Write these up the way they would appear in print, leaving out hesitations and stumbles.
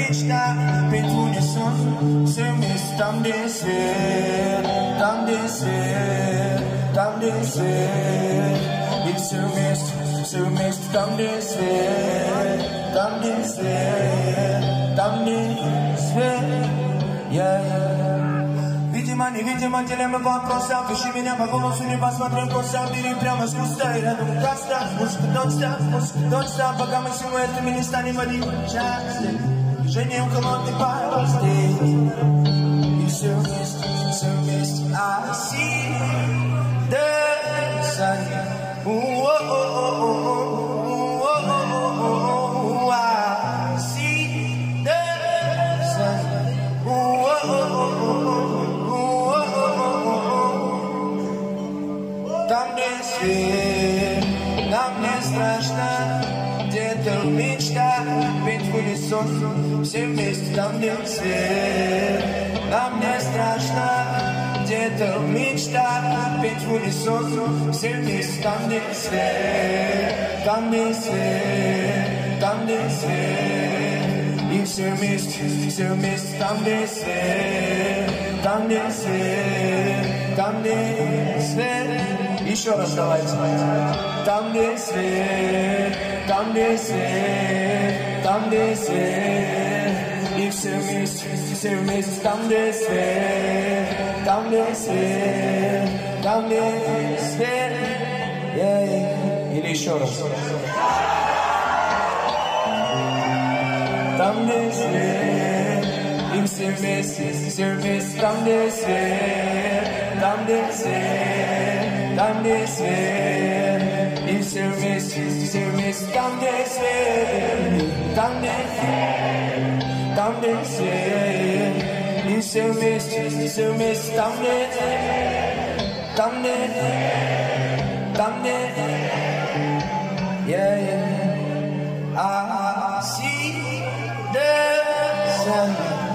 mечта, петь в унисон, все вместе там, где свет, там, где свет, там, где свет. И все вместе там, где свет, там, где свет, там, где свет. Видимо, невидимо, дилемма вопроса. Пиши меня по голосу, не посмотри коса. Бери прямо с куста и рядом каста. Музыка don't stop, пока мы силуэтами не станем в один час. Движением холодной пары здесь. И все вместе, I see the sun. I see the sun. Там, где свет, нам не страшно, где-то мечта, петь в унисон, все вместе. Там, где свет, нам не страшно, где-то мечта, петь в унисон, все вместе. Там, где свет, там, где свет, там, где свет. И все вместе, там, где свет, там, где свет, там, где свет. Еще раз давайте. Там, где свет, там, где свет, там, где свет. И все вместе, там, где свет, там, где свет, там, где свет. Или еще раз. Там, где свет, и все вместе, там, где свет, там, где свет, там, где свет, и все вместе, там, где свет, там, где свет, там, где свет, и все вместе, там, где свет, там, где свет, там, где I see the sun.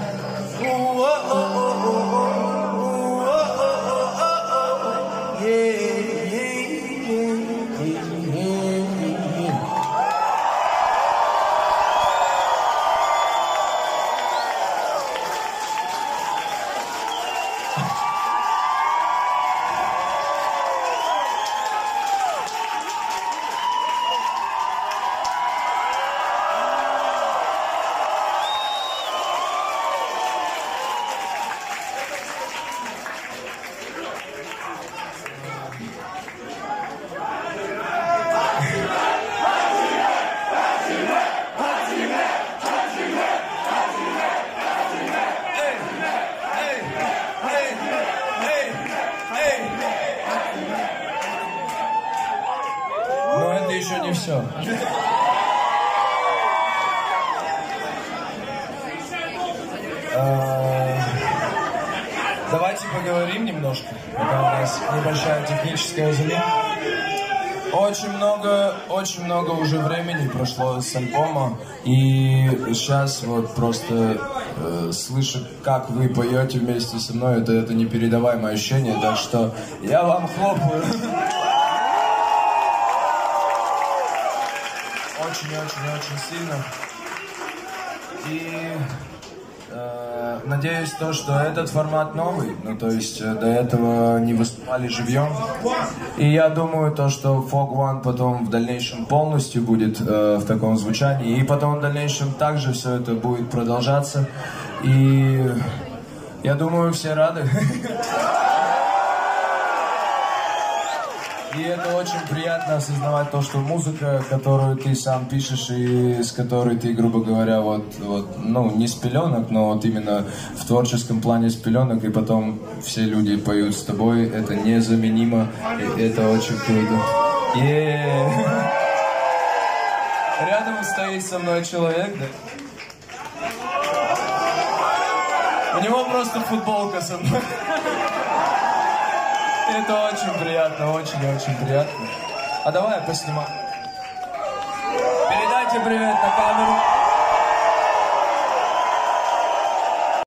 Еще не все. Давайте поговорим немножко, пока у нас небольшая техническая замена. Очень много уже времени прошло с альбома, и сейчас вот просто слышу, как вы поете вместе со мной, это непередаваемое ощущение, так что я вам хлопаю. Очень сильно. И надеюсь, что этот формат новый, ну то есть до этого не выступали живьем. И я думаю, что Fog One потом в дальнейшем полностью будет в таком звучании. И потом в дальнейшем также все это будет продолжаться. И я думаю, все рады. И это очень приятно осознавать то, что музыка, которую ты сам пишешь и с которой ты, грубо говоря, ну, не с пеленок, но вот именно в творческом плане с пеленок, и потом все люди поют с тобой, это незаменимо, и это очень круто. Рядом стоит со мной человек, да? У него просто футболка со мной. Это очень приятно, очень приятно. А давай я поснимаю. Передайте привет на камеру.